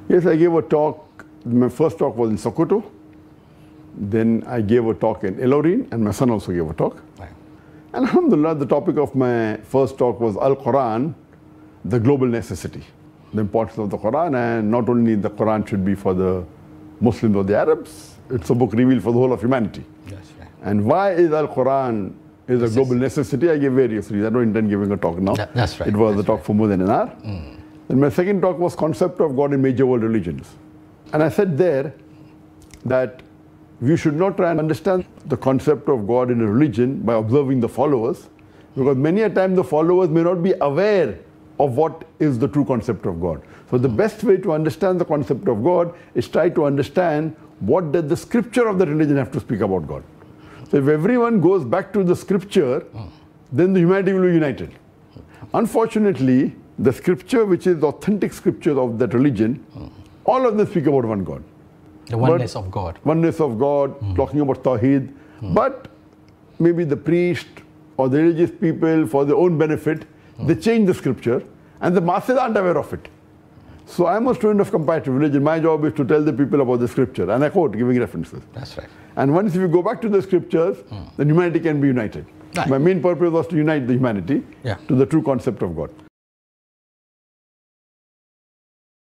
Yes, I gave a talk. My first talk was in Sokoto. Then I gave a talk in Ilorin, and my son also gave a talk. Right. And alhamdulillah, the topic of my first talk was Al-Quran, the global necessity, the importance of the Quran, and not only the Quran should be for the Muslims or the Arabs, it's a book revealed for the whole of humanity. That's right. And why is Al-Quran is a global necessity? I gave various reasons. I don't intend giving a talk now. That's right. It was a talk for more than an hour. And my second talk was concept of God in major world religions. And I said there that we should not try and understand the concept of God in a religion by observing the followers, because many a time the followers may not be aware of what is the true concept of God. So the best way to understand the concept of God is try to understand what does the scripture of the religion have to speak about God. So if everyone goes back to the scripture, then the humanity will be united. Unfortunately, the scripture which is the authentic scripture of that religion, all of them speak about one God. The oneness of God. Oneness of God, talking about Tawheed. But maybe the priest or the religious people, for their own benefit, they change the scripture and the masses aren't aware of it. So I'm a student of comparative religion. My job is to tell the people about the scripture. And I quote, giving references. That's right. And once if you go back to the scriptures, then humanity can be united. Right. My main purpose was to unite the humanity Yeah. to the true concept of God.